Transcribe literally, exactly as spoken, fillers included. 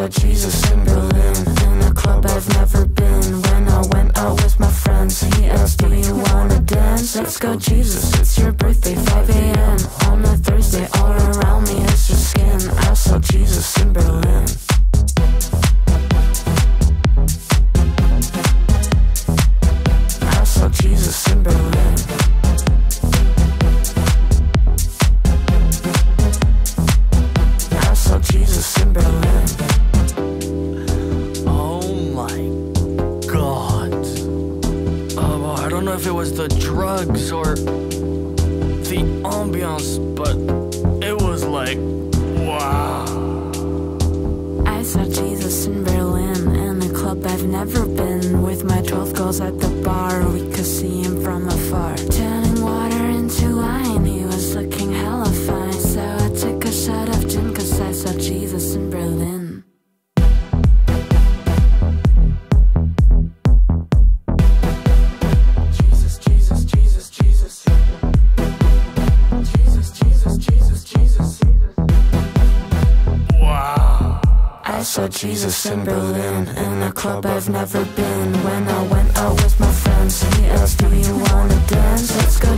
saw Jesus in Berlin, in a club I've never been. When I went out with my friends, he asked, do you wanna dance? Let's go Jesus, it's your birthday, five a.m. on a Thursday, all around me is your skin. I saw Jesus in Berlin. I saw Jesus in Berlin. I saw Jesus in Berlin. Oh my God. Oh, I don't know if it was the drugs or the ambiance, but it was like, wow. I saw Jesus in Berlin, in a club I've never been. With my twelve girls at the bar, we could see him from afar. Turning water into wine, he was looking hella fine. So I took a shot of gin, cause I saw Jesus in Berlin. Jesus, Jesus, Jesus, Jesus. Jesus, Jesus, Jesus, Jesus. Wow. I saw Jesus in Berlin, in a club I've never been. When I went out with my friends, he asked, do you wanna dance? Let's go